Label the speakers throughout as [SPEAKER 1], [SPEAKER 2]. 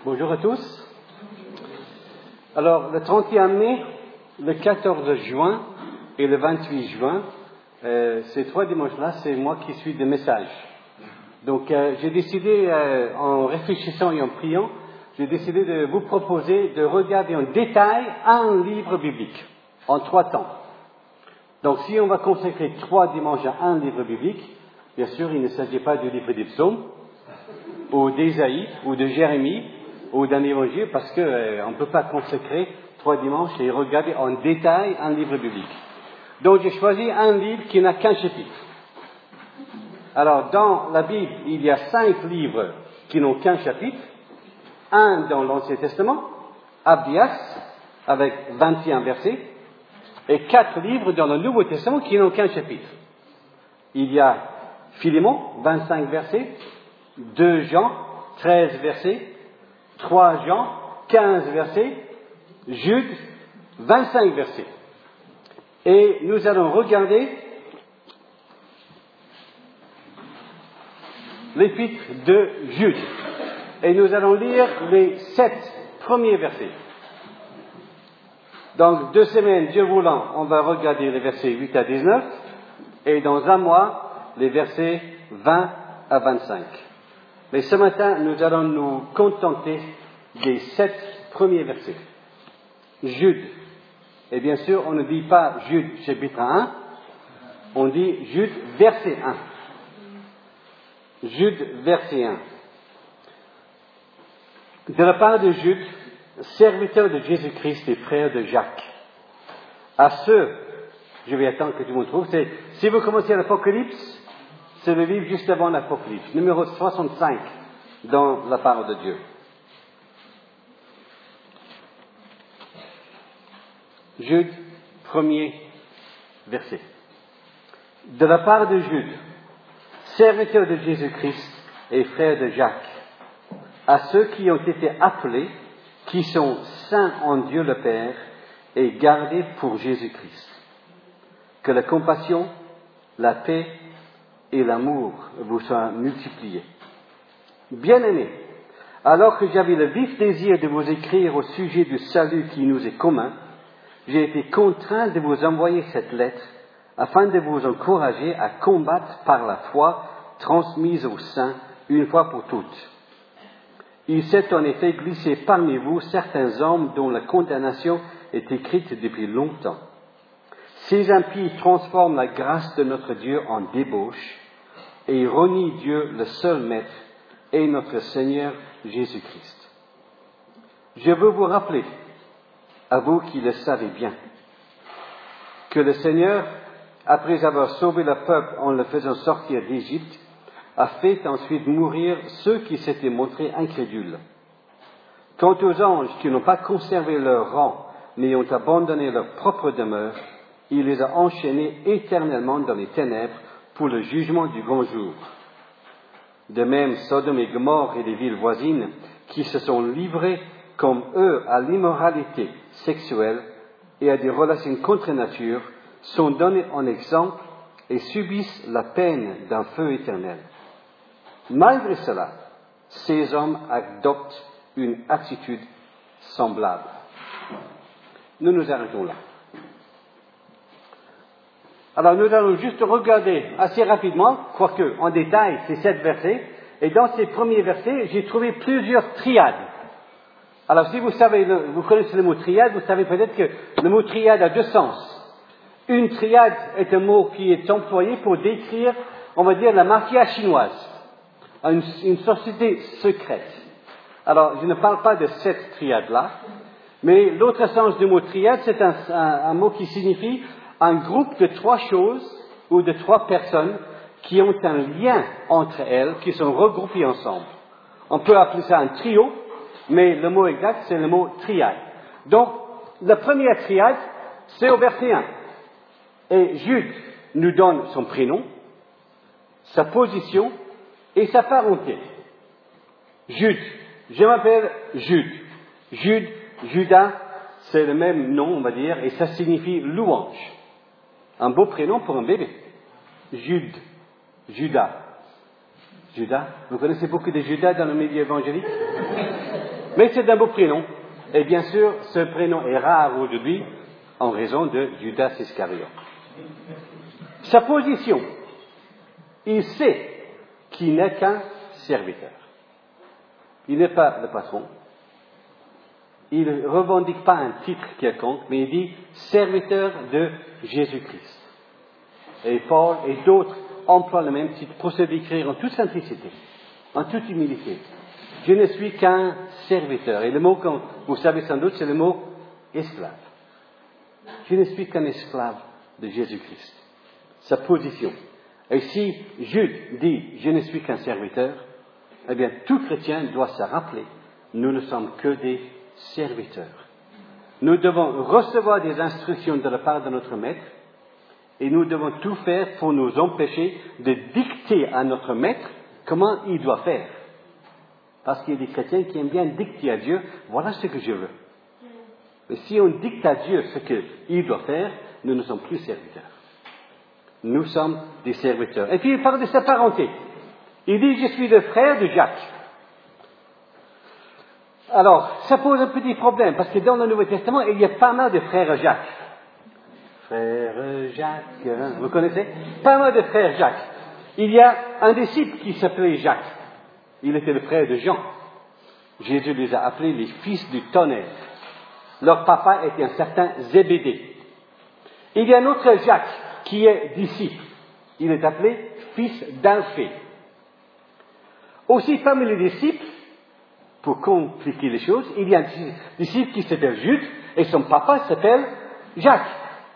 [SPEAKER 1] Bonjour à tous. Alors, le 31 mai, le 14 juin et le 28 juin, ces 3 dimanches-là, c'est moi qui suis des messages. Donc, j'ai décidé, en réfléchissant et en priant, j'ai décidé de vous proposer de regarder en détail un livre biblique, en 3 temps. Donc, si on va consacrer 3 dimanches à un livre biblique, bien sûr, il ne s'agit pas du livre des psaumes, ou d'Ésaïe, ou de Jérémie, ou d'un évangile, parce qu'on ne peut pas consacrer 3 dimanches et regarder en détail un livre biblique. Donc j'ai choisi un livre qui n'a qu'un chapitre. Alors dans la Bible, il y a 5 livres qui n'ont qu'un chapitre, un dans l'Ancien Testament, Abdias, avec 21 versets, et 4 livres dans le Nouveau Testament qui n'ont qu'un chapitre. Il y a Philémon, 25 versets, 2 Jean, 13 versets, 3 Jean, 15 versets, Jude, 25 versets. Et nous allons regarder l'épître de Jude. Et nous allons lire les 7 premiers versets. Donc 2 semaines, Dieu voulant, on va regarder les versets 8 à 19. Et dans un mois, les versets 20 à 25. Mais ce matin, nous allons nous contenter des 7 premiers versets. Jude. Et bien sûr, on ne dit pas Jude chapitre 1, on dit Jude verset 1. Jude verset 1. De la part de Jude, serviteur de Jésus-Christ et frère de Jacques. À ceux, je vais attendre que tout le monde trouve, si vous commencez à l'Apocalypse, c'est le livre juste avant l'Apocalypse, numéro 65 dans la parole de Dieu. Jude, premier verset. De la part de Jude, serviteur de Jésus-Christ et frère de Jacques, à ceux qui ont été appelés, qui sont saints en Dieu le Père et gardés pour Jésus-Christ. Que la compassion, la paix et l'amour vous soient multipliés. Bien-aimés, alors que j'avais le vif désir de vous écrire au sujet du salut qui nous est commun, j'ai été contraint de vous envoyer cette lettre afin de vous encourager à combattre par la foi transmise aux saints une fois pour toutes. Il s'est en effet glissé parmi vous certains hommes dont la condamnation est écrite depuis longtemps. Ces impies transforment la grâce de notre Dieu en débauche et renient Dieu, le seul Maître, et notre Seigneur Jésus-Christ. Je veux vous rappeler, à vous qui le savez bien, que le Seigneur, après avoir sauvé le peuple en le faisant sortir d'Égypte, a fait ensuite mourir ceux qui s'étaient montrés incrédules. Quant aux anges qui n'ont pas conservé leur rang, mais ont abandonné leur propre demeure, il les a enchaînés éternellement dans les ténèbres pour le jugement du grand jour. De même, Sodome et Gomorrhe et les villes voisines, qui se sont livrées comme eux à l'immoralité sexuelle et à des relations contre nature, sont donnés en exemple et subissent la peine d'un feu éternel. Malgré cela, ces hommes adoptent une attitude semblable. Nous nous arrêtons là. Alors nous allons juste regarder assez rapidement, quoique en détail, ces 7 versets. Et dans ces premiers versets, j'ai trouvé plusieurs triades. Alors si vous connaissez le mot triade, vous savez peut-être que le mot triade a 2 sens. Une triade est un mot qui est employé pour décrire, on va dire, la mafia chinoise, une société secrète. Alors je ne parle pas de cette triade-là, mais l'autre sens du mot triade, c'est un mot qui signifie un groupe de 3 choses ou de 3 personnes qui ont un lien entre elles, qui sont regroupées ensemble. On peut appeler ça un trio, mais le mot exact, c'est le mot triade. Donc, la première triade, c'est au verset 1. Et Jude nous donne son prénom, sa position et sa parenté. Jude, je m'appelle Jude. Jude, Judas, c'est le même nom, on va dire, et ça signifie louange. Un beau prénom pour un bébé. Jude, Judas. Judas, vous connaissez beaucoup de Judas dans le milieu évangélique? Mais c'est un beau prénom. Et bien sûr, ce prénom est rare aujourd'hui en raison de Judas Iscariote. Sa position, il sait qu'il n'est qu'un serviteur. Il n'est pas le patron. Il ne revendique pas un titre quelconque, mais il dit serviteur de Jésus-Christ. Et Paul et d'autres emploient le même titre pour se décrire en toute simplicité, en toute humilité. Je ne suis qu'un serviteur. Et le mot, comme vous savez sans doute, c'est le mot esclave. Je ne suis qu'un esclave de Jésus-Christ. Sa position. Et si Jude dit « je ne suis qu'un serviteur », eh bien tout chrétien doit se rappeler « nous ne sommes que des serviteurs ». Nous devons recevoir des instructions de la part de notre maître et nous devons tout faire pour nous empêcher de dicter à notre maître comment il doit faire. Parce qu'il y a des chrétiens qui aiment bien dicter à Dieu « voilà ce que je veux ». Mais si on dicte à Dieu ce qu'il doit faire, nous ne sommes plus serviteurs. Nous sommes des serviteurs. Et puis il parle de sa parenté. Il dit « je suis le frère de Jacques ». Alors, ça pose un petit problème, parce que dans le Nouveau Testament, il y a pas mal de frères Jacques. Frère Jacques, hein, vous connaissez? Pas mal de frères Jacques. Il y a un disciple qui s'appelait Jacques. Il était le frère de Jean. Jésus les a appelés les fils du tonnerre. Leur papa était un certain Zébédée. Il y a un autre Jacques qui est disciple. Il est appelé fils d'Alphée. Aussi parmi les disciples, pour compliquer les choses, il y a un disciple qui s'appelle Jude et son papa s'appelle Jacques.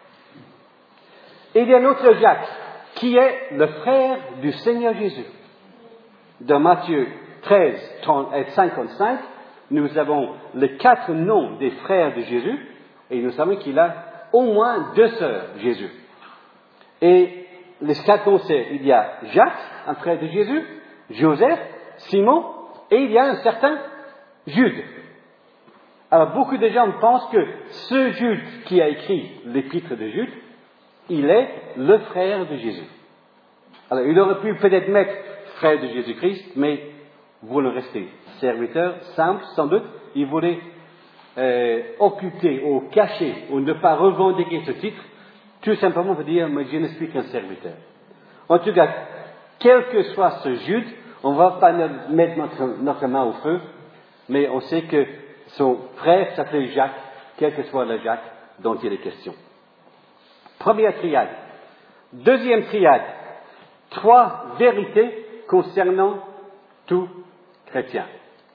[SPEAKER 1] Et il y a un autre Jacques qui est le frère du Seigneur Jésus. Dans Matthieu 13, 55, nous avons les 4 noms des frères de Jésus et nous savons qu'il a au moins 2 sœurs, Jésus. Et les 4 noms, c'est, il y a Jacques, un frère de Jésus, Joseph, Simon, et il y a un certain Jude. Alors beaucoup de gens pensent que ce Jude qui a écrit l'épître de Jude, il est le frère de Jésus. Alors il aurait pu peut-être mettre frère de Jésus-Christ, mais vous le restez serviteur, simple sans doute, il voulait occulter ou cacher ou ne pas revendiquer ce titre, tout simplement pour dire, mais je ne suis qu'un serviteur. En tout cas, quel que soit ce Jude, on ne va pas mettre notre main au feu, mais on sait que son frère s'appelait Jacques, quel que soit le Jacques dont il est question. Première triade. Deuxième triade. 3 vérités concernant tout chrétien.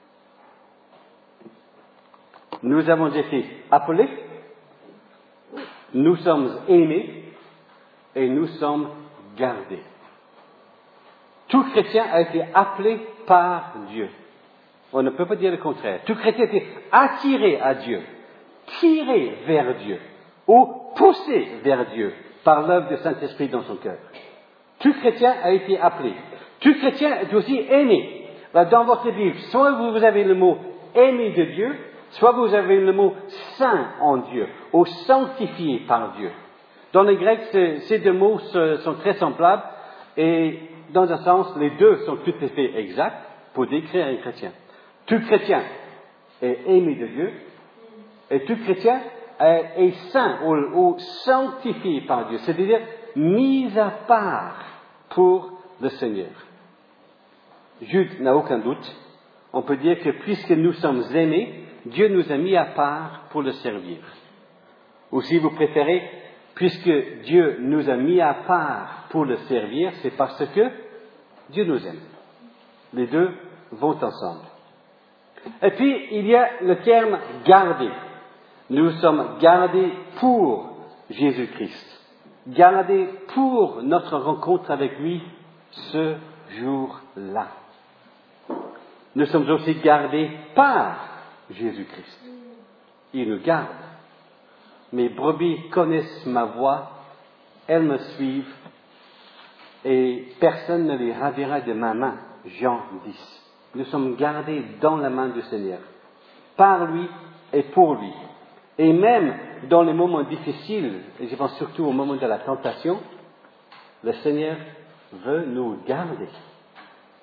[SPEAKER 1] Nous avons été appelés, nous sommes aimés et nous sommes gardés. Tout chrétien a été appelé par Dieu. On ne peut pas dire le contraire. Tout chrétien a été attiré à Dieu, tiré vers Dieu, ou poussé vers Dieu par l'œuvre du Saint-Esprit dans son cœur. Tout chrétien a été appelé. Tout chrétien est aussi aimé. Dans votre Bible, soit vous avez le mot aimé de Dieu, soit vous avez le mot saint en Dieu, ou sanctifié par Dieu. Dans le grec, ces 2 mots sont très semblables, et dans un sens, les 2 sont tout à fait exacts pour décrire un chrétien. Tout chrétien est aimé de Dieu, et tout chrétien est saint ou sanctifié par Dieu, c'est-à-dire mis à part pour le Seigneur. Jude n'a aucun doute. On peut dire que puisque nous sommes aimés, Dieu nous a mis à part pour le servir. Ou si vous préférez, puisque Dieu nous a mis à part pour le servir, c'est parce que Dieu nous aime. Les 2 vont ensemble. Et puis, il y a le terme « garder ». Nous sommes gardés pour Jésus-Christ. Gardés pour notre rencontre avec lui ce jour-là. Nous sommes aussi gardés par Jésus-Christ. Il nous garde. Mes brebis connaissent ma voix, elles me suivent, et personne ne les ravira de ma main. Jean 10. Nous sommes gardés dans la main du Seigneur, par lui et pour lui. Et même dans les moments difficiles, et je pense surtout au moment de la tentation, le Seigneur veut nous garder.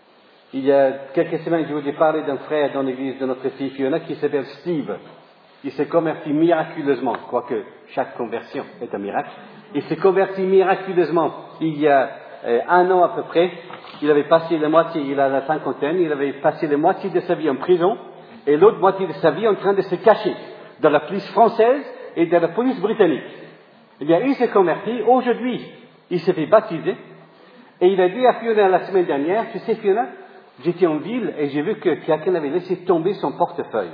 [SPEAKER 1] Il y a quelques semaines, je vous ai parlé d'un frère dans l'église de notre fille Fiona qui s'appelle Steve. Il s'est converti miraculeusement, quoique chaque conversion est un miracle. Il s'est converti miraculeusement il y a 1 an à peu près. Il avait passé la moitié, il a la cinquantaine, il avait passé la moitié de sa vie en prison et l'autre moitié de sa vie en train de se cacher dans la police française et dans la police britannique. Eh bien, il s'est converti. Aujourd'hui, il s'est fait baptiser et il a dit à Fiona la semaine dernière, tu sais Fiona, j'étais en ville et j'ai vu que quelqu'un avait laissé tomber son portefeuille.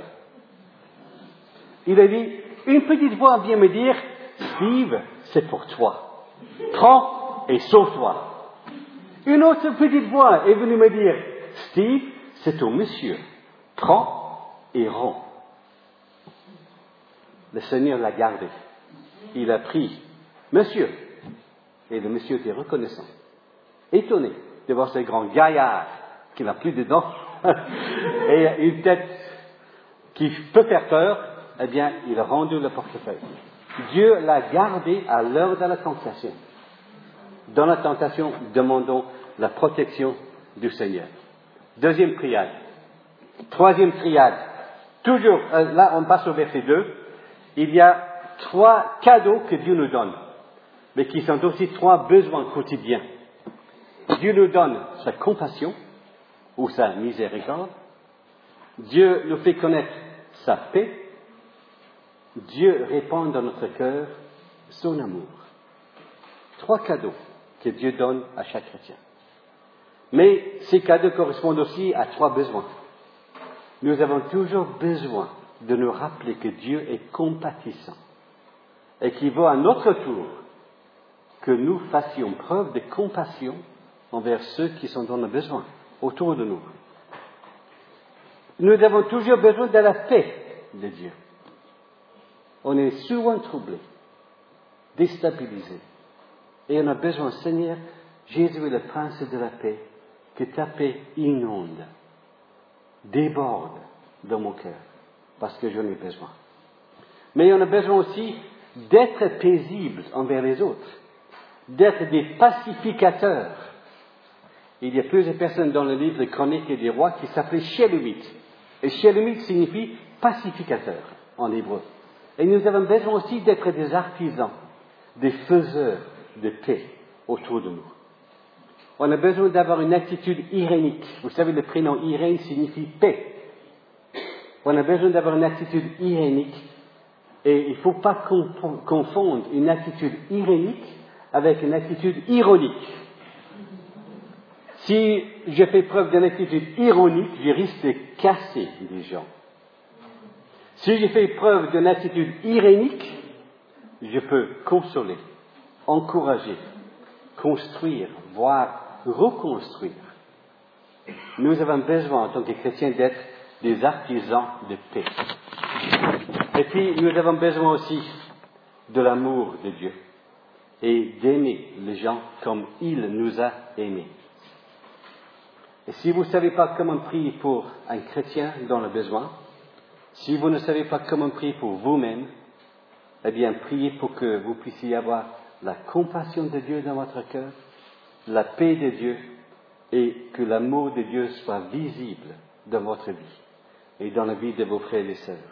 [SPEAKER 1] Il a dit, une petite voix vient me dire, Steve, c'est pour toi. Prends et sauve-toi. Une autre petite voix est venue me dire, Steve, c'est au monsieur. Prends et rends. Le Seigneur l'a gardé. Il a pris, monsieur. Et le monsieur était reconnaissant. Étonné de voir ce grand gaillard qui n'a plus de dents et une tête qui peut faire peur. Eh bien, il a rendu le portefeuille. Dieu l'a gardé à l'heure de la tentation. Dans la tentation, demandons la protection du Seigneur. Deuxième triade. Troisième triade. Toujours, là on passe au verset 2. Il y a 3 cadeaux que Dieu nous donne, mais qui sont aussi 3 besoins quotidiens. Dieu nous donne sa compassion ou sa miséricorde. Dieu nous fait connaître sa paix. Dieu répand dans notre cœur son amour. 3 cadeaux que Dieu donne à chaque chrétien. Mais ces cadeaux correspondent aussi à 3 besoins. Nous avons toujours besoin de nous rappeler que Dieu est compatissant et qu'il veut à notre tour que nous fassions preuve de compassion envers ceux qui sont dans le besoin autour de nous. Nous avons toujours besoin de la paix de Dieu. On est souvent troublé, déstabilisé. Et on a besoin, Seigneur, Jésus est le prince de la paix, que ta paix inonde, déborde dans mon cœur, parce que j'en ai besoin. Mais on a besoin aussi d'être paisible envers les autres, d'être des pacificateurs. Il y a plusieurs personnes dans le livre des Chroniques et des Rois qui s'appelaient Shélomites. Et Shélomites signifie pacificateur en hébreu. Et nous avons besoin aussi d'être des artisans, des faiseurs de paix autour de nous. On a besoin d'avoir une attitude irénique. Vous savez, le prénom Irène signifie paix. On a besoin d'avoir une attitude irénique. Et il ne faut pas confondre une attitude irénique avec une attitude ironique. Si je fais preuve d'une attitude ironique, je risque de casser des gens. Si je fais preuve d'une attitude irénique, je peux consoler, encourager, construire, voire reconstruire. Nous avons besoin, en tant que chrétiens, d'être des artisans de paix. Et puis, nous avons besoin aussi de l'amour de Dieu et d'aimer les gens comme il nous a aimés. Et si vous ne savez pas comment prier pour un chrétien dans le besoin, si vous ne savez pas comment prier pour vous-même, eh bien, priez pour que vous puissiez avoir la compassion de Dieu dans votre cœur, la paix de Dieu, et que l'amour de Dieu soit visible dans votre vie et dans la vie de vos frères et sœurs.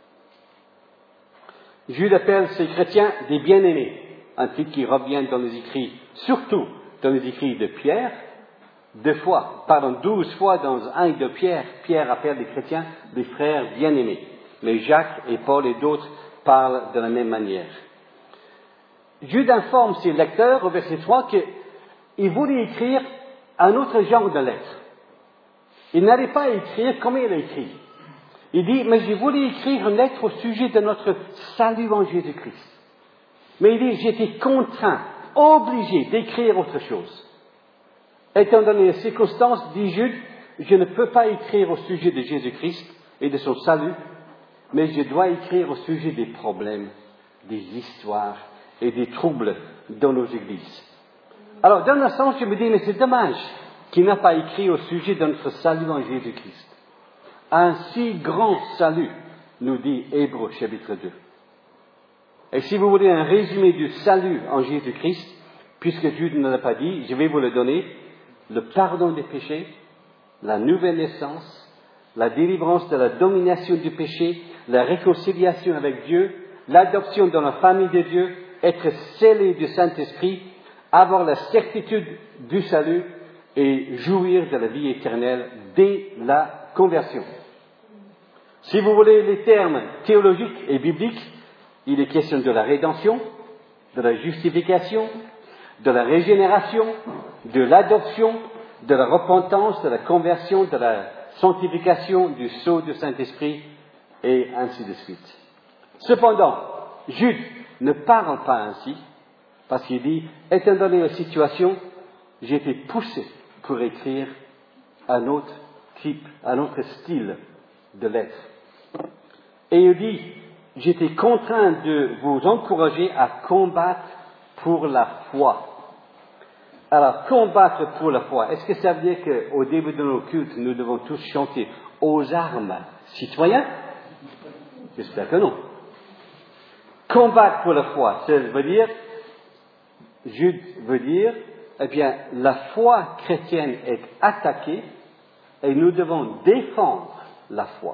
[SPEAKER 1] Jude appelle ces chrétiens des bien-aimés, un titre qui revient dans les écrits, surtout dans les écrits de Pierre, 12 fois dans 1 de Pierre, Pierre appelle les chrétiens des frères bien-aimés. Mais Jacques et Paul et d'autres parlent de la même manière. Jude informe ses lecteurs au verset 3 qu'il voulait écrire un autre genre de lettre. Il n'allait pas écrire comme il a écrit. Il dit, mais je voulais écrire une lettre au sujet de notre salut en Jésus-Christ. Mais il dit, j'étais contraint, obligé d'écrire autre chose. Étant donné les circonstances, dit Jude, je ne peux pas écrire au sujet de Jésus-Christ et de son salut, mais je dois écrire au sujet des problèmes, des histoires et des troubles dans nos églises. Alors, dans un sens, je me dis, mais c'est dommage qu'il n'a pas écrit au sujet de notre salut en Jésus-Christ. Un si grand salut, nous dit Hébreux chapitre 2. Et si vous voulez un résumé du salut en Jésus-Christ, puisque Jude ne l'a pas dit, je vais vous le donner. Le pardon des péchés, la nouvelle naissance, la délivrance de la domination du péché, la réconciliation avec Dieu, l'adoption dans la famille de Dieu, être scellé du Saint-Esprit, avoir la certitude du salut et jouir de la vie éternelle dès la conversion. Si vous voulez les termes théologiques et bibliques, il est question de la rédemption, de la justification, de la régénération, de l'adoption, de la repentance, de la conversion, de la sanctification, du sceau du Saint-Esprit, et ainsi de suite. Cependant, Jude ne parle pas ainsi, parce qu'il dit, étant donné la situation, j'ai été poussé pour écrire un autre type, un autre style de lettre. Et il dit, j'étais contraint de vous encourager à combattre pour la foi. Alors, combattre pour la foi, est-ce que ça veut dire qu'au début de nos cultes, nous devons tous chanter aux armes citoyens? J'espère que non. Combattre pour la foi, ça veut dire, Jude veut dire, eh bien, la foi chrétienne est attaquée et nous devons défendre la foi.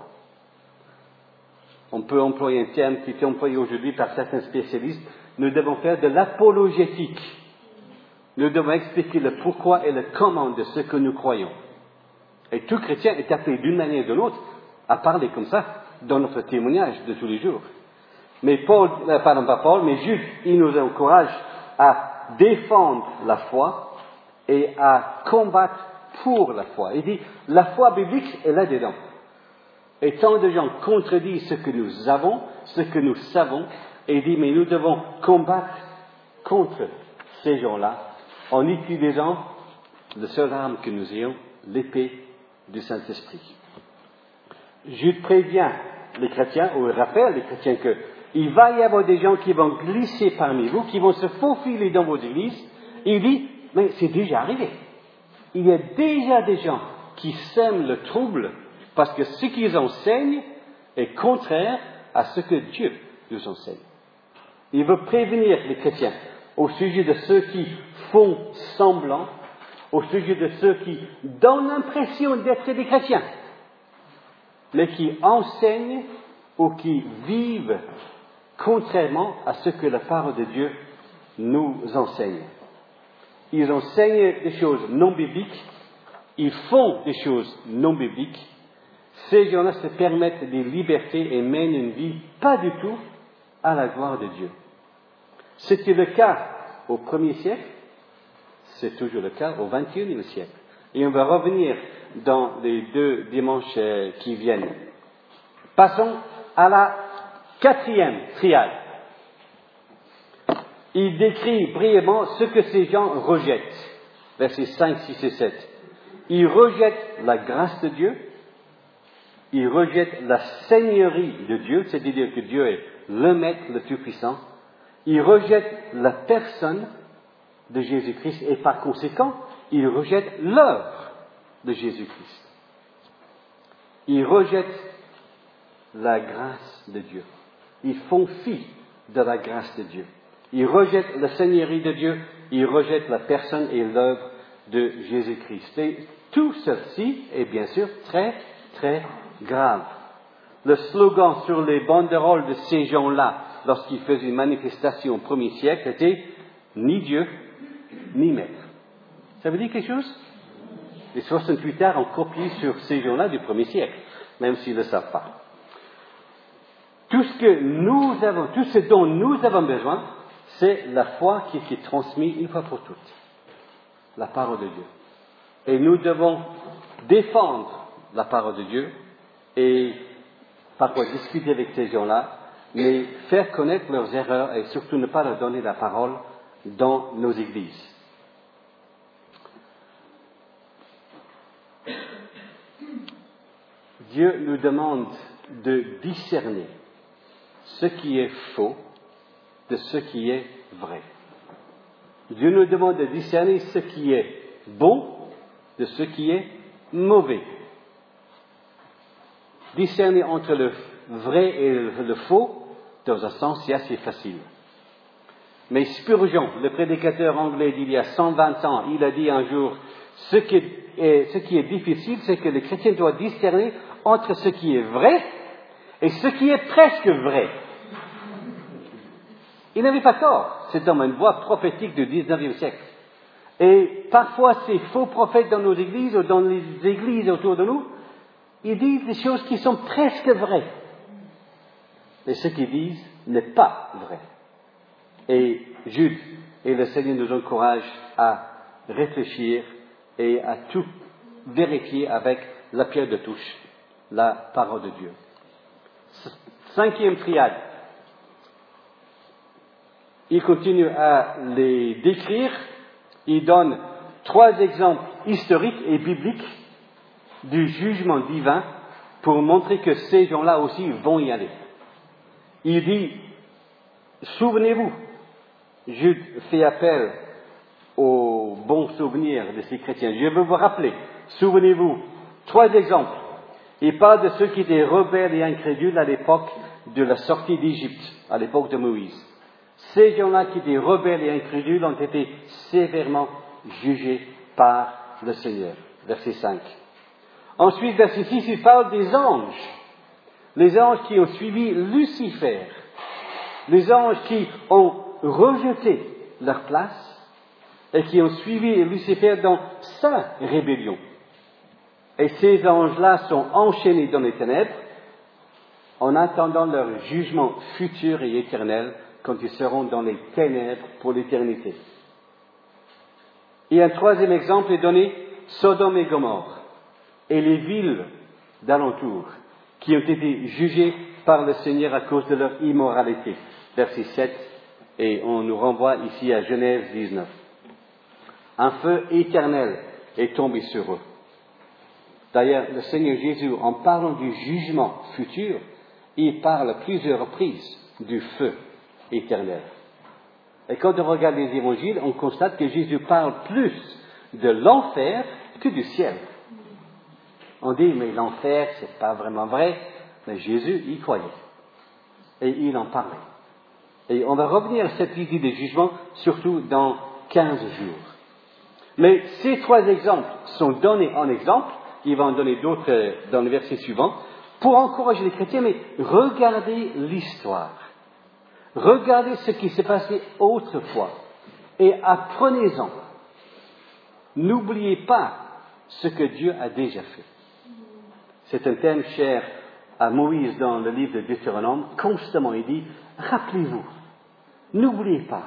[SPEAKER 1] On peut employer un terme qui est employé aujourd'hui par certains spécialistes. Nous devons faire de l'apologétique. Nous devons expliquer le pourquoi et le comment de ce que nous croyons. Et tout chrétien est appelé d'une manière ou d'une autre à parler comme ça dans notre témoignage de tous les jours. Mais Jude, il nous encourage à défendre la foi et à combattre pour la foi. Il dit, la foi biblique est là-dedans. Et tant de gens contredisent ce que nous avons, ce que nous savons, et il dit, mais nous devons combattre contre ces gens-là en utilisant la seule arme que nous ayons, l'épée du Saint-Esprit. Jude prévient les chrétiens, ou rappelle les chrétiens qu'il va y avoir des gens qui vont glisser parmi vous, qui vont se faufiler dans vos églises. Il dit, mais c'est déjà arrivé. Il y a déjà des gens qui sèment le trouble parce que ce qu'ils enseignent est contraire à ce que Dieu nous enseigne. Il veut prévenir les chrétiens au sujet de ceux qui font semblant, au sujet de ceux qui donnent l'impression d'être des chrétiens, mais qui enseignent ou qui vivent contrairement à ce que la parole de Dieu nous enseigne. Ils enseignent des choses non bibliques, ils font des choses non bibliques. Ces gens-là se permettent des libertés et mènent une vie pas du tout à la gloire de Dieu. C'était le cas au 1er siècle, c'est toujours le cas au 21e siècle. Et on va revenir dans les 2 dimanches qui viennent. Passons à la 4e triade. Il décrit brièvement ce que ces gens rejettent. Versets 5, 6 et 7. Ils rejettent la grâce de Dieu. Ils rejettent la seigneurie de Dieu, c'est-à-dire que Dieu est le Maître, le Tout-Puissant. Ils rejettent la personne de Jésus-Christ et par conséquent, ils rejettent l'œuvre de Jésus-Christ. Ils rejettent la grâce de Dieu. Ils font fi de la grâce de Dieu. Ils rejettent la seigneurie de Dieu. Ils rejettent la personne et l'œuvre de Jésus-Christ. Et tout ceci est bien sûr très, très grave. Le slogan sur les banderoles de ces gens-là, lorsqu'ils faisaient une manifestation au 1er siècle, était « Ni Dieu, ni Maître ». Ça veut dire quelque chose? Les 68 arts ont copié sur ces gens-là du 1er siècle, même s'ils ne le savent pas. Tout ce dont nous avons besoin, c'est la foi qui est transmise une fois pour toutes. La parole de Dieu. Et nous devons défendre la parole de Dieu et parfois discuter avec ces gens-là, mais faire connaître leurs erreurs et surtout ne pas leur donner la parole dans nos églises. Dieu nous demande de discerner ce qui est faux de ce qui est vrai. Dieu nous demande de discerner ce qui est bon de ce qui est mauvais. Discerner entre le vrai et le faux, dans un sens, c'est assez facile. Mais Spurgeon, le prédicateur anglais d'il y a 120 ans, il a dit un jour, Ce qui est difficile, c'est que le chrétien doit discerner entre ce qui est vrai et ce qui est presque vrai. Il n'avait pas tort, c'est dans une voix prophétique du 19e siècle. Et parfois, ces faux prophètes dans nos églises ou dans les églises autour de nous, ils disent des choses qui sont presque vraies. Mais ce qu'ils disent n'est pas vrai. Et Jude et le Seigneur nous encouragent à réfléchir et à tout vérifier avec la pierre de touche, la parole de Dieu. 5e triade. Il continue à les décrire. Il donne 3 exemples historiques et bibliques du jugement divin pour montrer que ces gens-là aussi vont y aller. Il dit, souvenez-vous, Jude fait appel au bon souvenir de ces chrétiens. Je veux vous rappeler, souvenez-vous, 3 exemples. Il parle de ceux qui étaient rebelles et incrédules à l'époque de la sortie d'Égypte, à l'époque de Moïse. Ces gens-là qui étaient rebelles et incrédules ont été sévèrement jugés par le Seigneur. Verset 5. Ensuite, verset 6, il parle des anges. Les anges qui ont suivi Lucifer. Les anges qui ont rejeté leur place et qui ont suivi Lucifer dans sa rébellion. Et ces anges-là sont enchaînés dans les ténèbres en attendant leur jugement futur et éternel quand ils seront dans les ténèbres pour l'éternité. Et un 3e exemple est donné, Sodome et Gomorrhe, et les villes d'alentour qui ont été jugées par le Seigneur à cause de leur immoralité. Verset 7, et on nous renvoie ici à Genèse 19. Un feu éternel est tombé sur eux. D'ailleurs, le Seigneur Jésus, en parlant du jugement futur, il parle à plusieurs reprises du feu éternel. Et quand on regarde les évangiles, on constate que Jésus parle plus de l'enfer que du ciel. On dit, mais l'enfer, c'est pas vraiment vrai. Mais Jésus y croyait. Et il en parlait. Et on va revenir à cette idée de jugement, surtout dans 15 jours. Mais ces 3 exemples sont donnés en exemple. Il va en donner d'autres dans le verset suivant, pour encourager les chrétiens, mais regardez l'histoire. Regardez ce qui s'est passé autrefois et apprenez-en. N'oubliez pas ce que Dieu a déjà fait. C'est un thème cher à Moïse dans le livre de Deutéronome. Constamment, il dit, rappelez-vous, n'oubliez pas.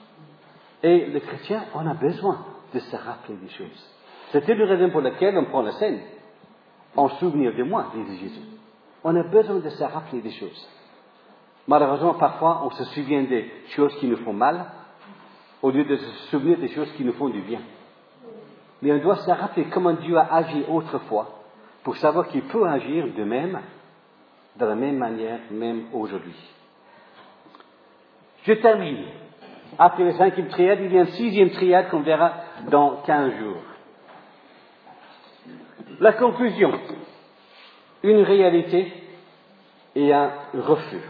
[SPEAKER 1] Et le chrétien, on a besoin de se rappeler des choses. C'était la raison pour laquelle on prend la scène. En souvenir de moi, disait Jésus. On a besoin de se rappeler des choses. Malheureusement, parfois, on se souvient des choses qui nous font mal, au lieu de se souvenir des choses qui nous font du bien. Mais on doit se rappeler comment Dieu a agi autrefois, pour savoir qu'il peut agir de même, de la même manière, même aujourd'hui. Je termine. Après la 5e triade, il y a une 6e triade qu'on verra dans 15 jours. La conclusion, une réalité et un refus.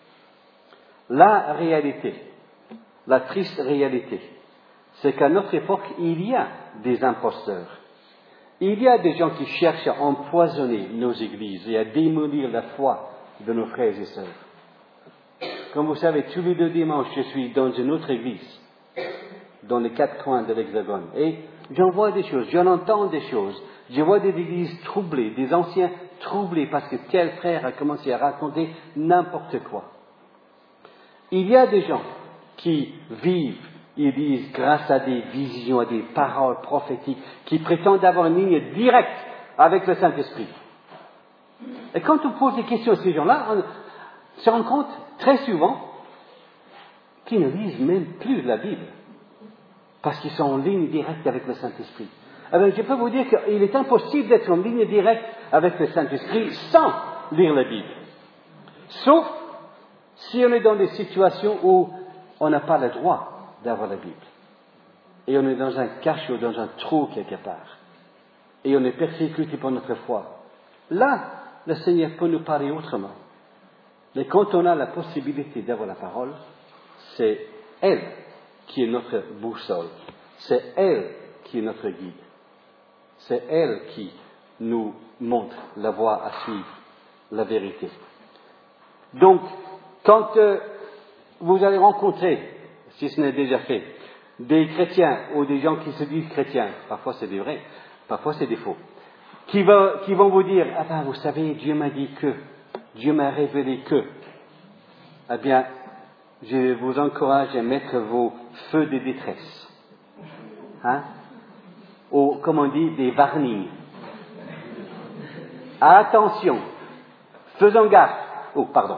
[SPEAKER 1] La réalité, la triste réalité, c'est qu'à notre époque, il y a des imposteurs. Il y a des gens qui cherchent à empoisonner nos églises et à démolir la foi de nos frères et sœurs. Comme vous savez, tous les 2 dimanches, je suis dans une autre église, dans les 4 coins de l'Hexagone. Et j'en vois des choses, j'en entends des choses. Je vois des églises troublées, des anciens troublés parce que tel frère a commencé à raconter n'importe quoi. Il y a des gens qui vivent, ils disent, grâce à des visions, à des paroles prophétiques, qui prétendent avoir une ligne directe avec le Saint-Esprit. Et quand on pose des questions à ces gens-là, on se rend compte très souvent qu'ils ne lisent même plus la Bible, parce qu'ils sont en ligne directe avec le Saint-Esprit. Alors, je peux vous dire qu'il est impossible d'être en ligne directe avec le Saint-Esprit sans lire la Bible. Sauf si on est dans des situations où on n'a pas le droit d'avoir la Bible. Et on est dans un cachot, dans un trou quelque part. Et on est persécuté pour notre foi. Là, le Seigneur peut nous parler autrement. Mais quand on a la possibilité d'avoir la parole, c'est elle qui est notre boussole. C'est elle qui est notre guide. C'est elle qui nous montre la voie à suivre, la vérité. Donc, quand vous allez rencontrer, si ce n'est déjà fait, des chrétiens ou des gens qui se disent chrétiens, parfois c'est des vrais, parfois c'est des faux, qui vont vous dire, ah ben vous savez, Dieu m'a dit que, Dieu m'a révélé que, eh bien, je vous encourage à mettre vos feux de détresse, ou, comme on dit, des warnings. Attention, faisons gaffe. Oh, pardon.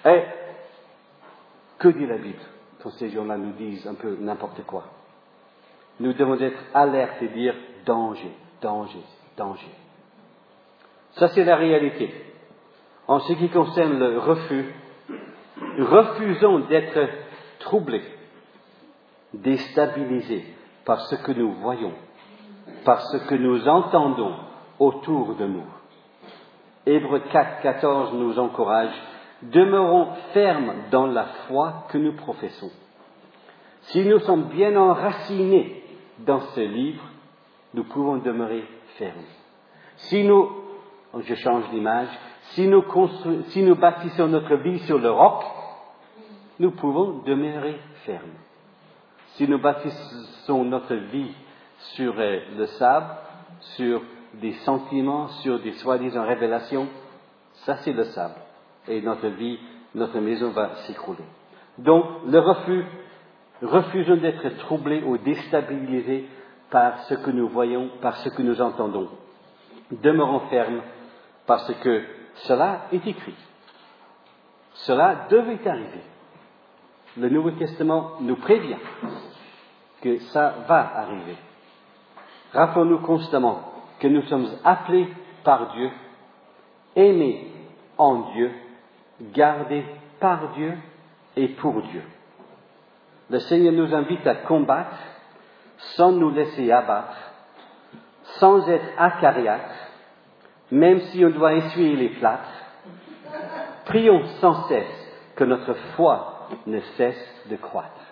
[SPEAKER 1] Que dit la Bible quand ces gens-là nous disent un peu n'importe quoi? Nous devons être alertes et dire danger, danger, danger. Ça, c'est la réalité. En ce qui concerne le refus, refusons d'être troublés, déstabilisés par ce que nous voyons, par ce que nous entendons autour de nous. Hébreux 4, 14 nous encourage, demeurons fermes dans la foi que nous professons. Si nous sommes bien enracinés dans ce livre, nous pouvons demeurer fermes. Je change d'image, si nous bâtissons notre vie sur le roc, nous pouvons demeurer fermes. Si nous bâtissons notre vie sur le sable, sur des sentiments, sur des soi-disant révélations, ça c'est le sable. Et notre vie, notre maison va s'écrouler. Donc, le refusons d'être troublés ou déstabilisés par ce que nous voyons, par ce que nous entendons. Demeurons fermes parce que cela est écrit. Cela devait arriver. Le Nouveau Testament nous prévient que ça va arriver. Rappelons-nous constamment que nous sommes appelés par Dieu, aimés en Dieu, gardés par Dieu et pour Dieu. Le Seigneur nous invite à combattre sans nous laisser abattre, sans être acariâtres, même si on doit essuyer les plâtres. Prions sans cesse que notre foi ne cesse de croître.